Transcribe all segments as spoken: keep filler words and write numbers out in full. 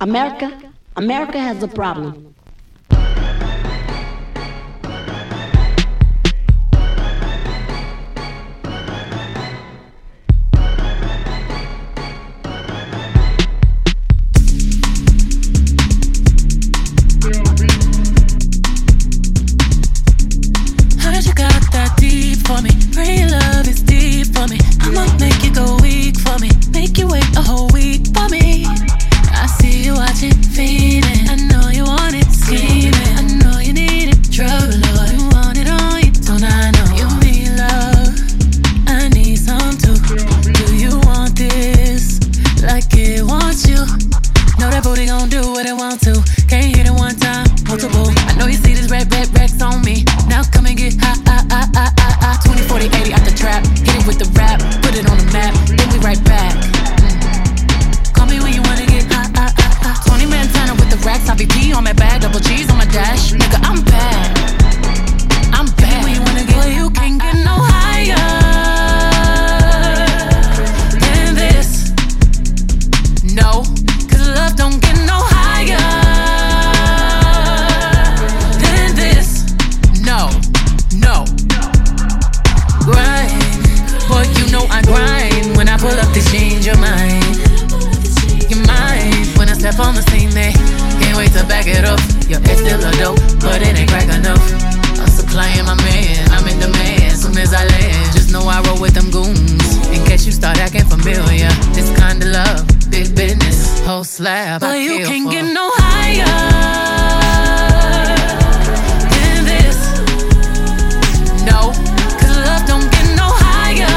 America, America has a problem. For me, real love is deep for me. I'ma make you go weak for me, make you wait a whole week for me. I see you watching, feeling. I know you want it, scheming. I know you need it, drug lord. You want it on you, don't I know? You need love, I need some too. Do you want this like it wants you? Know that booty gon' do what it want to. Can't hit it one time, multiple. I know you see this red, red, Rex on me. Now come and get high, high, high, high, high, high. twenty, forty, eighty out the trap. Hit it with the rap, put it on the map. Then we right back. Mm. Call me when you wanna get high, high, high, high. twenty Montana with the racks. I V P on my bag, double G's on my dash. Nigga, I'm bad. I'm bad. When you wanna get, well, you can't get no higher than this. No, cause love don't get no higher than this. No, no. Grind, boy, you know I grind. When I pull up to change your mind. Your mind, when I step on the scene, they can't wait to back it up. Your ex still a dope, but it ain't crack enough. I'm supplying my man, I'm in demand. Soon as I land, just know I roll with them goons. In case you start acting familiar, this kind of love, big business, whole slab. But you can't for. Get no higher than this. No, cause love don't get no higher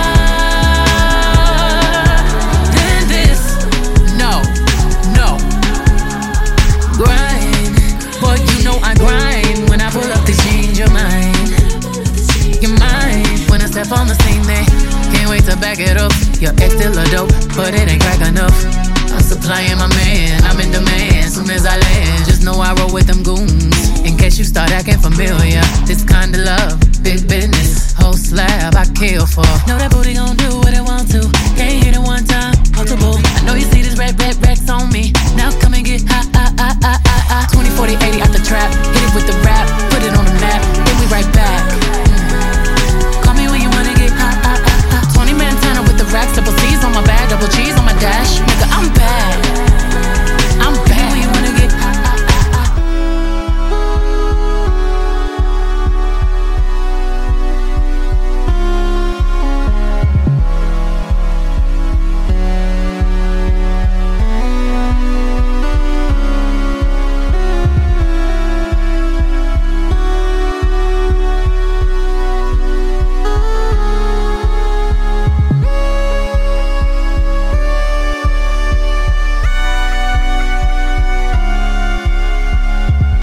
than this. No, no. Grind, boy, you know I grind. When I pull up to change your mind. Your mind, when I step on the scene, they can't wait to back it up. Your ex still a dope, but it ain't crack enough. I'm supplying my man, I'm in demand. Soon as I land, just know I roll with them goons. In case you start acting familiar, this kind of love, big business, whole slab I kill for. Know that booty gon' do what it want to.